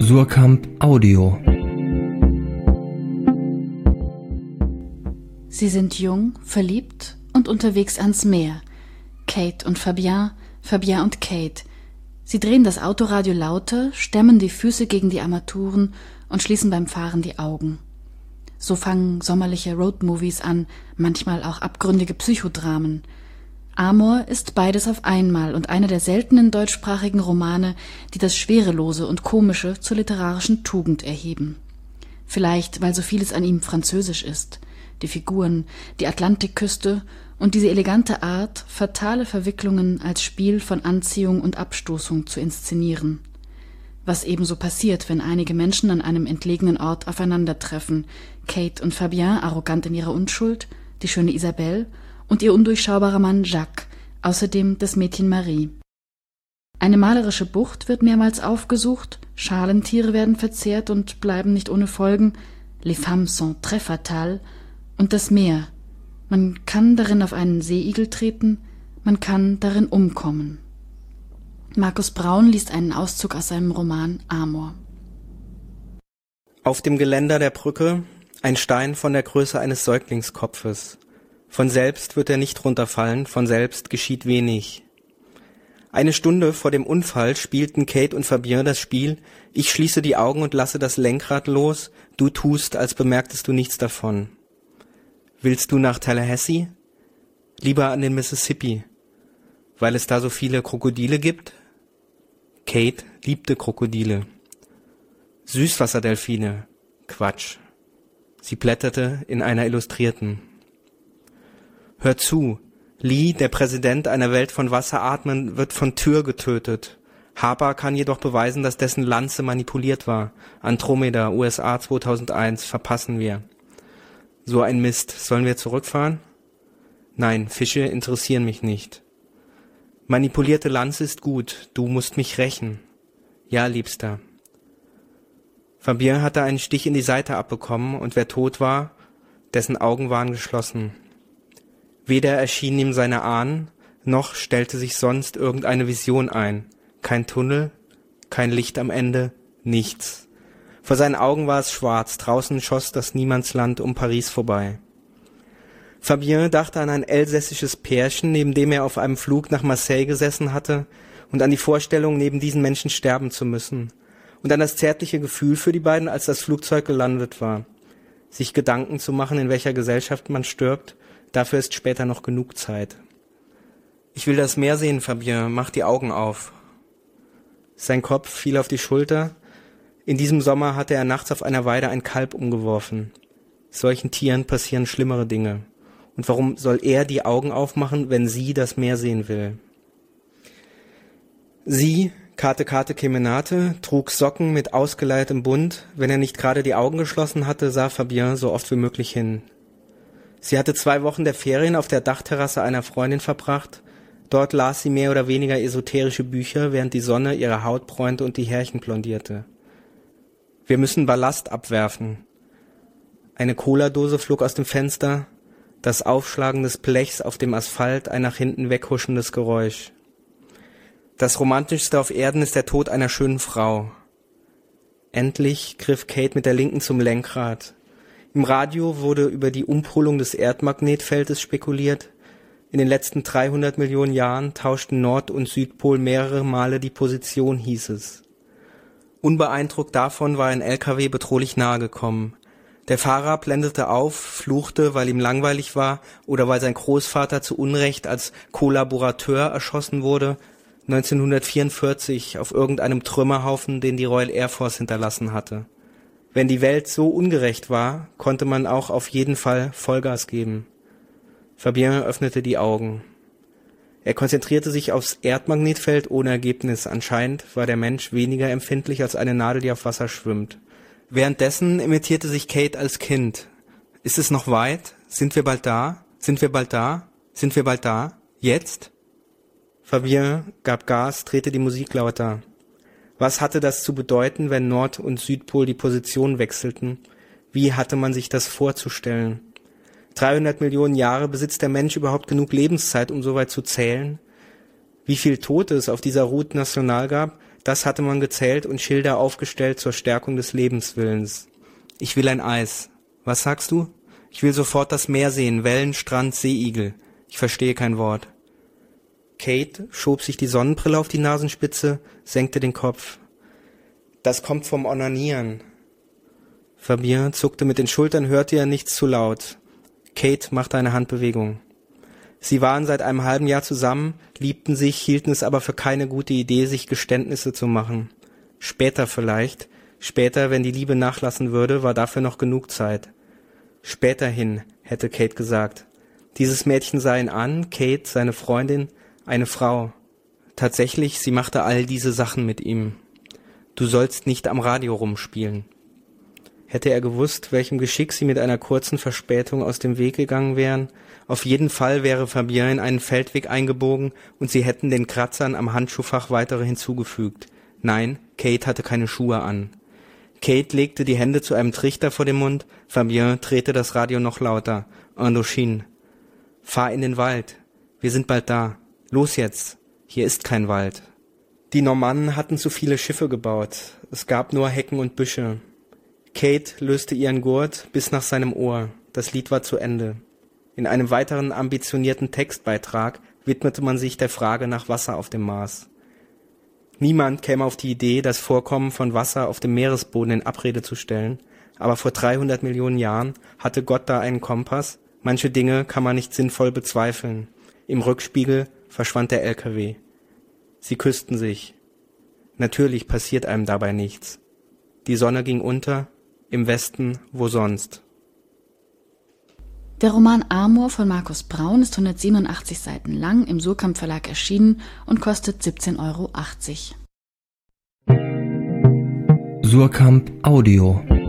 Surkamp Audio. Sie sind jung, verliebt und unterwegs ans Meer. Kate und Fabien, Fabien und Kate. Sie drehen das Autoradio lauter, stemmen die Füße gegen die Armaturen und schließen beim Fahren die Augen. So fangen sommerliche Roadmovies an, manchmal auch abgründige Psychodramen. Amor ist beides auf einmal und einer der seltenen deutschsprachigen Romane, die das Schwerelose und Komische zur literarischen Tugend erheben. Vielleicht, weil so vieles an ihm französisch ist. Die Figuren, die Atlantikküste und diese elegante Art, fatale Verwicklungen als Spiel von Anziehung und Abstoßung zu inszenieren. Was ebenso passiert, wenn einige Menschen an einem entlegenen Ort aufeinandertreffen. Kate und Fabien, arrogant in ihrer Unschuld, die schöne Isabelle und ihr undurchschaubarer Mann Jacques, außerdem das Mädchen Marie. Eine malerische Bucht wird mehrmals aufgesucht, Schalentiere werden verzehrt und bleiben nicht ohne Folgen, les femmes sont très fatales, und das Meer. Man kann darin auf einen Seeigel treten, man kann darin umkommen. Markus Braun liest einen Auszug aus seinem Roman Amor. Auf dem Geländer der Brücke ein Stein von der Größe eines Säuglingskopfes. Von selbst wird er nicht runterfallen, von selbst geschieht wenig. Eine Stunde vor dem Unfall spielten Kate und Fabien das Spiel, ich schließe die Augen und lasse das Lenkrad los, du tust, als bemerktest du nichts davon. Willst du nach Tallahassee? Lieber an den Mississippi, weil es da so viele Krokodile gibt? Kate liebte Krokodile. Süßwasserdelfine? Quatsch. Sie blätterte in einer Illustrierten. Hör zu, Lee, der Präsident einer Welt von Wasseratmen, wird von Tür getötet. Harper kann jedoch beweisen, dass dessen Lanze manipuliert war. Andromeda, USA 2001, verpassen wir. So ein Mist. Sollen wir zurückfahren? Nein, Fische interessieren mich nicht. Manipulierte Lanze ist gut. Du musst mich rächen. Ja, Liebster. Fabien hatte einen Stich in die Seite abbekommen und wer tot war, dessen Augen waren geschlossen. Weder erschienen ihm seine Ahnen, noch stellte sich sonst irgendeine Vision ein. Kein Tunnel, kein Licht am Ende, nichts. Vor seinen Augen war es schwarz, draußen schoss das Niemandsland um Paris vorbei. Fabien dachte an ein elsässisches Pärchen, neben dem er auf einem Flug nach Marseille gesessen hatte, und an die Vorstellung, neben diesen Menschen sterben zu müssen, und an das zärtliche Gefühl für die beiden, als das Flugzeug gelandet war. Sich Gedanken zu machen, in welcher Gesellschaft man stirbt, dafür ist später noch genug Zeit. Ich will das Meer sehen, Fabien, mach die Augen auf. Sein Kopf fiel auf die Schulter. In diesem Sommer hatte er nachts auf einer Weide ein Kalb umgeworfen. Solchen Tieren passieren schlimmere Dinge. Und warum soll er die Augen aufmachen, wenn sie das Meer sehen will? Sie, Kate Kemenate, trug Socken mit ausgeleiertem Bund. Wenn er nicht gerade die Augen geschlossen hatte, sah Fabien so oft wie möglich hin. Sie hatte 2 Wochen der Ferien auf der Dachterrasse einer Freundin verbracht. Dort las sie mehr oder weniger esoterische Bücher, während die Sonne ihre Haut bräunte und die Härchen blondierte. Wir müssen Ballast abwerfen. Eine Cola-Dose flog aus dem Fenster, das Aufschlagen des Blechs auf dem Asphalt, ein nach hinten weghuschendes Geräusch. Das Romantischste auf Erden ist der Tod einer schönen Frau. Endlich griff Kate mit der Linken zum Lenkrad. Im Radio wurde über die Umpolung des Erdmagnetfeldes spekuliert. In den letzten 300 Millionen Jahren tauschten Nord- und Südpol mehrere Male die Position, hieß es. Unbeeindruckt davon war ein LKW bedrohlich nahe gekommen. Der Fahrer blendete auf, fluchte, weil ihm langweilig war oder weil sein Großvater zu Unrecht als Kollaborateur erschossen wurde, 1944 auf irgendeinem Trümmerhaufen, den die Royal Air Force hinterlassen hatte. Wenn die Welt so ungerecht war, konnte man auch auf jeden Fall Vollgas geben. Fabien öffnete die Augen. Er konzentrierte sich aufs Erdmagnetfeld ohne Ergebnis. Anscheinend war der Mensch weniger empfindlich als eine Nadel, die auf Wasser schwimmt. Währenddessen imitierte sich Kate als Kind. Ist es noch weit? Sind wir bald da? Sind wir bald da? Sind wir bald da? Jetzt? Fabien gab Gas, drehte die Musik lauter. Was hatte das zu bedeuten, wenn Nord- und Südpol die Position wechselten? Wie hatte man sich das vorzustellen? 300 Millionen Jahre besitzt der Mensch überhaupt genug Lebenszeit, um so weit zu zählen? Wie viel Tote es auf dieser Route Nationale gab, Das hatte man gezählt und Schilder aufgestellt zur Stärkung des Lebenswillens. Ich will ein Eis. Was sagst du? Ich will sofort das Meer sehen, Wellen, Strand, Seeigel. Ich verstehe kein Wort. Kate schob sich die Sonnenbrille auf die Nasenspitze, senkte den Kopf. Das kommt vom Onanieren. Fabien zuckte mit den Schultern, hörte ja nichts zu laut. Kate machte eine Handbewegung. Sie waren seit einem halben Jahr zusammen, liebten sich, hielten es aber für keine gute Idee, sich Geständnisse zu machen. Später vielleicht, später, wenn die Liebe nachlassen würde, war dafür noch genug Zeit. Späterhin, hätte Kate gesagt. Dieses Mädchen sah ihn an, Kate, seine Freundin, eine Frau. Tatsächlich, sie machte all diese Sachen mit ihm. Du sollst nicht am Radio rumspielen. Hätte er gewusst, welchem Geschick sie mit einer kurzen Verspätung aus dem Weg gegangen wären, auf jeden Fall wäre Fabien in einen Feldweg eingebogen und sie hätten den Kratzern am Handschuhfach weitere hinzugefügt. Nein, Kate hatte keine Schuhe an. Kate legte die Hände zu einem Trichter vor den Mund, Fabien drehte das Radio noch lauter. Indochine. Fahr in den Wald. Wir sind bald da. Los jetzt. Hier ist kein Wald. Die Normannen hatten zu viele Schiffe gebaut. Es gab nur Hecken und Büsche. Kate löste ihren Gurt bis nach seinem Ohr. Das Lied war zu Ende. In einem weiteren ambitionierten Textbeitrag widmete man sich der Frage nach Wasser auf dem Mars. Niemand käme auf die Idee, das Vorkommen von Wasser auf dem Meeresboden in Abrede zu stellen, aber vor 300 Millionen Jahren hatte Gott da einen Kompass. Manche Dinge kann man nicht sinnvoll bezweifeln. Im Rückspiegel verschwand der LKW. Sie küssten sich. Natürlich passiert einem dabei nichts. Die Sonne ging unter, im Westen, wo sonst. Der Roman Amor von Markus Braun ist 187 Seiten lang, im Surkamp Verlag erschienen und kostet 17,80 €. Surkamp Audio